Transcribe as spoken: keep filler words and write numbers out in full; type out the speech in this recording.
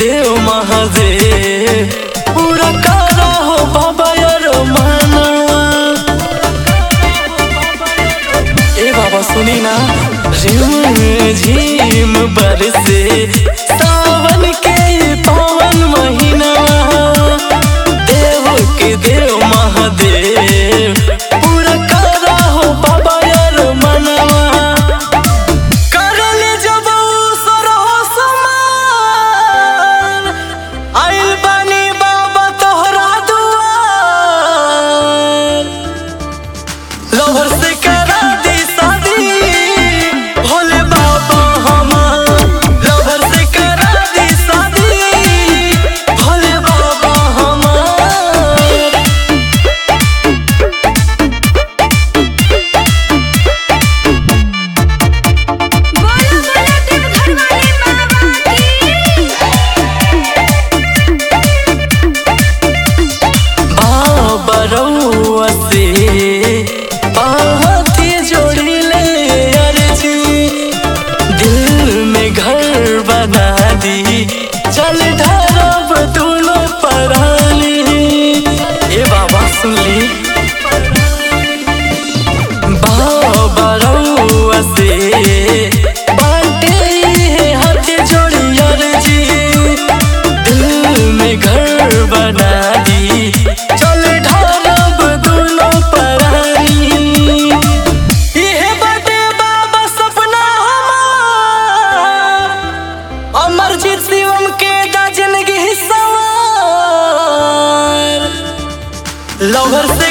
देव महादेव पूरा करा हो बाबा यार मानवा। ए बाबा सुनी ना, झिम झिम बरसे सावन के पावन महीना, देव के देव महादेव पूरा करा हो बाबा यार मनवा। करले जब सरहो समान आइल बानी बाबा तोहरा दुआर। लवर से करा दी शादी भोले बाबा हमार, लवर से करा दी शादी भोले बाबा हमार। बोलो बोलो देवघर वाले बाबा की। बाबा रउआ से बात जोड़िले अर्जी, दिल में घर बना दी चल ढरब दोनों परानी। ए बाबा सुन ली, बाबा रउआ से बाटे है हाथ जोड़ी अर्जी, दिल में घर बना दी चल ढरब दोनों परानी। इहे बाटे बाबा सपना हमार, अमरजीत शिवम के दा जिंदगी सवार। लवर से